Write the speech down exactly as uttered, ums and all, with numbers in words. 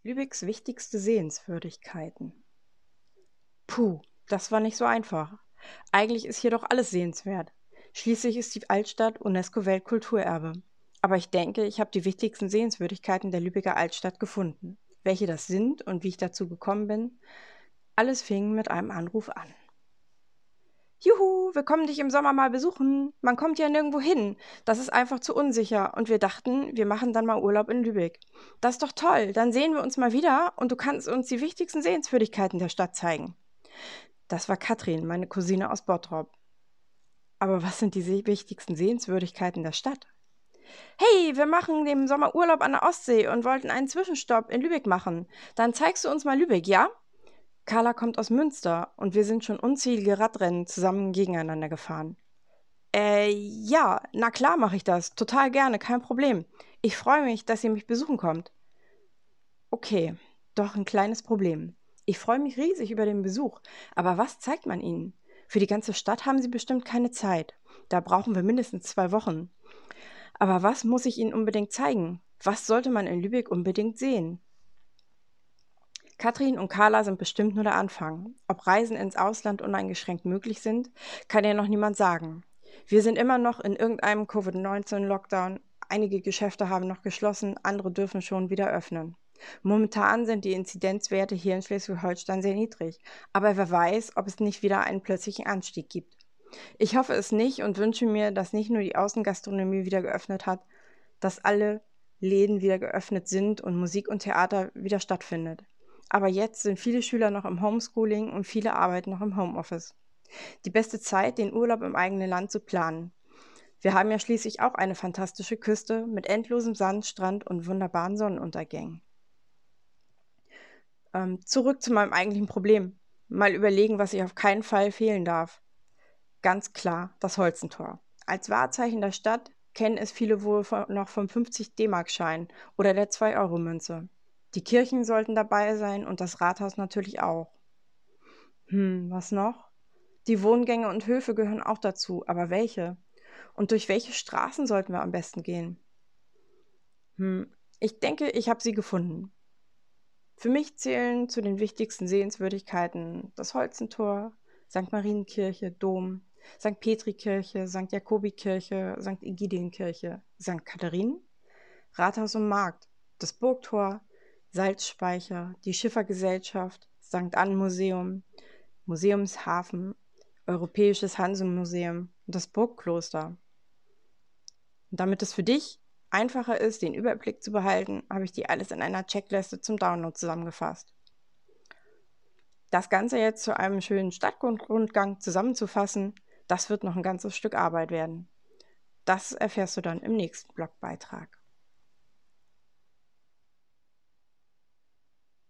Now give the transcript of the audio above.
Lübecks wichtigste Sehenswürdigkeiten. Puh, das war nicht so einfach. Eigentlich ist hier doch alles sehenswert. Schließlich ist die Altstadt UNESCO-Weltkulturerbe. Aber ich denke, ich habe die wichtigsten Sehenswürdigkeiten der Lübecker Altstadt gefunden. Welche das sind und wie ich dazu gekommen bin, alles fing mit einem Anruf an. Juhu, wir kommen dich im Sommer mal besuchen. Man kommt ja nirgendwo hin. Das ist einfach zu unsicher. Und wir dachten, wir machen dann mal Urlaub in Lübeck. Das ist doch toll. Dann sehen wir uns mal wieder und du kannst uns die wichtigsten Sehenswürdigkeiten der Stadt zeigen. Das war Katrin, meine Cousine aus Bottrop. Aber was sind die se- wichtigsten Sehenswürdigkeiten der Stadt? Hey, wir machen im Sommer Urlaub an der Ostsee und wollten einen Zwischenstopp in Lübeck machen. Dann zeigst du uns mal Lübeck, ja? Carla kommt aus Münster und wir sind schon unzählige Radrennen zusammen gegeneinander gefahren. Äh, ja, na klar mache ich das. Total gerne, kein Problem. Ich freue mich, dass ihr mich besuchen kommt. Okay, doch ein kleines Problem. Ich freue mich riesig über den Besuch, aber was zeigt man ihnen? Für die ganze Stadt haben sie bestimmt keine Zeit. Da brauchen wir mindestens zwei Wochen. Aber was muss ich ihnen unbedingt zeigen? Was sollte man in Lübeck unbedingt sehen? Katrin und Carla sind bestimmt nur der Anfang. Ob Reisen ins Ausland uneingeschränkt möglich sind, kann ja noch niemand sagen. Wir sind immer noch in irgendeinem Covid neunzehn Lockdown. Einige Geschäfte haben noch geschlossen, andere dürfen schon wieder öffnen. Momentan sind die Inzidenzwerte hier in Schleswig-Holstein sehr niedrig, aber wer weiß, ob es nicht wieder einen plötzlichen Anstieg gibt. Ich hoffe es nicht und wünsche mir, dass nicht nur die Außengastronomie wieder geöffnet hat, dass alle Läden wieder geöffnet sind und Musik und Theater wieder stattfindet. Aber jetzt sind viele Schüler noch im Homeschooling und viele arbeiten noch im Homeoffice. Die beste Zeit, den Urlaub im eigenen Land zu planen. Wir haben ja schließlich auch eine fantastische Küste mit endlosem Sandstrand und wunderbaren Sonnenuntergängen. Ähm, zurück zu meinem eigentlichen Problem. Mal überlegen, was ich auf keinen Fall fehlen darf. Ganz klar, das Holzentor. Als Wahrzeichen der Stadt kennen es viele wohl von, noch vom fünfzig D-Mark-Schein oder der zwei-Euro-Münze. Die Kirchen sollten dabei sein und das Rathaus natürlich auch. Hm, was noch? Die Wohngänge und Höfe gehören auch dazu, aber welche? Und durch welche Straßen sollten wir am besten gehen? Hm, ich denke, ich habe sie gefunden. Für mich zählen zu den wichtigsten Sehenswürdigkeiten das Holzentor, Sankt Marienkirche, Dom, Sankt Petrikirche, Sankt Jakobikirche, Sankt Ägidienkirche, Sankt Katharinen, Rathaus und Markt, das Burgtor, Salzspeicher, die Schiffergesellschaft, Sankt Ann Museum, Museumshafen, Europäisches Hansemuseum und das Burgkloster. Und damit es für dich einfacher ist, den Überblick zu behalten, habe ich dir alles in einer Checkliste zum Download zusammengefasst. Das Ganze jetzt zu einem schönen Stadtrundgang zusammenzufassen, das wird noch ein ganzes Stück Arbeit werden. Das erfährst du dann im nächsten Blogbeitrag.